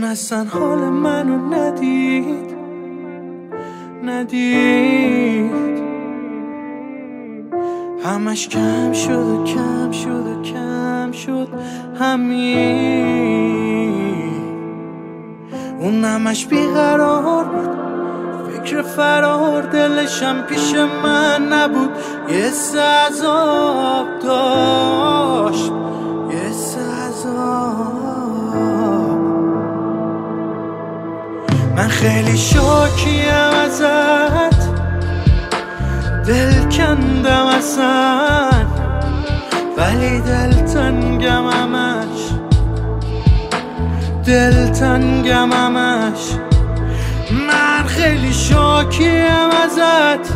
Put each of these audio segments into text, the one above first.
اصلا حال منو ندید همش کم شد و کم شد و کم شد همین اون همش بیقرار بود فکر فرار دلشم پیش من نبود یه عذاب داشت یه عذاب من خیلی شاکیم ازت دل کندم اصلا ولی دلتنگم همش من خیلی شاکیم ازت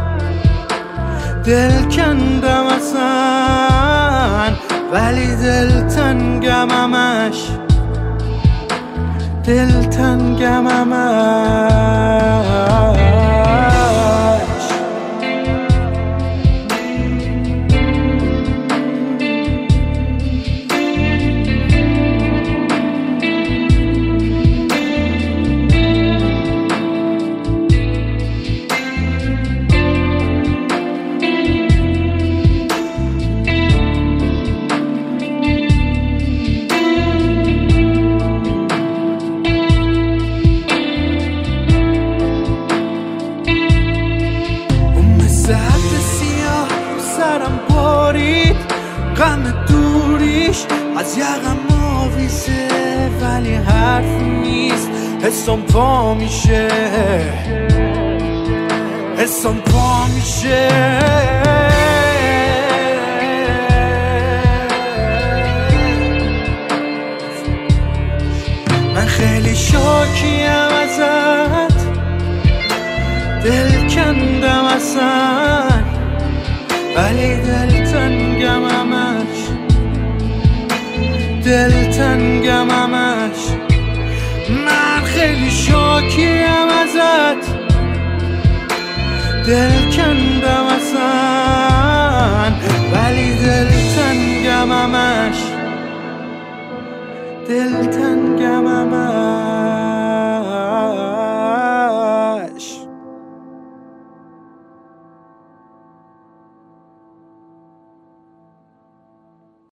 دل کندم اصلا ولی دلتنگم همش سرم بارید غم دوریش از یقم آویزه ولی حرف نیست حسم پا میشه من خیلی شاکیم ازت دل کندم اصلا ولی دلتنگم همش من خیلی شاکیم ازت دل کندم اصلا ولی دلتنگم همش